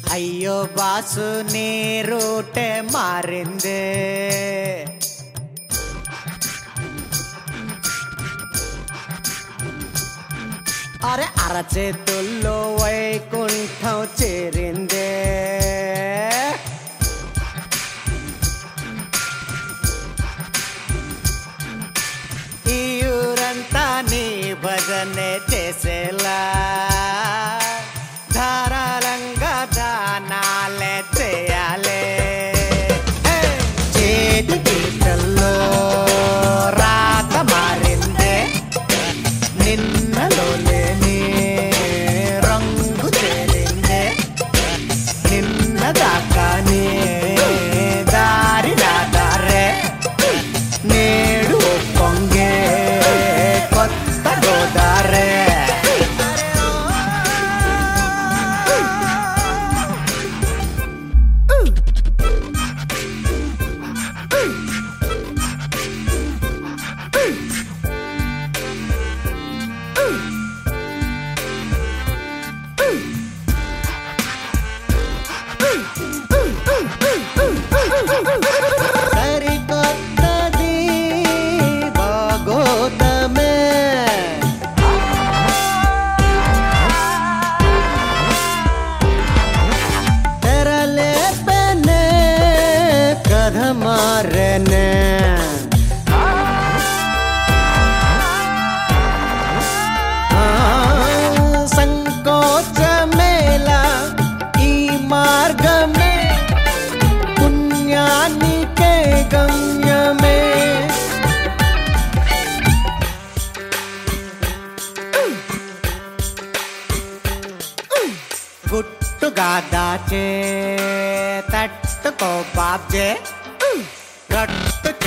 అయ్యో బాసు నీ రూటే మారిందే, అరే అరచేతుల్లో వైకుంఠం చేరిందే. ఈ ఊరంతా నీ భజనే చేసేలా ధారాళంగా దానాలే చేయాలే. చేతి గీతల్లో రాత మారిందే, నిన్నలో లేని రంగు చేరిందే. నిన్న దాకానే దారి దాటారే, నేడు పొంగే కొత్త గోదారే. సరికొత్తది బాగోతమే, తెరలేపనే కథ మారనే. సంకోచమేలా ఈ మార్గమే, పుణ్యానికే గమ్యమే. గుట్టుగా దాచే తట్టుకో బాబ్జే, రట్టు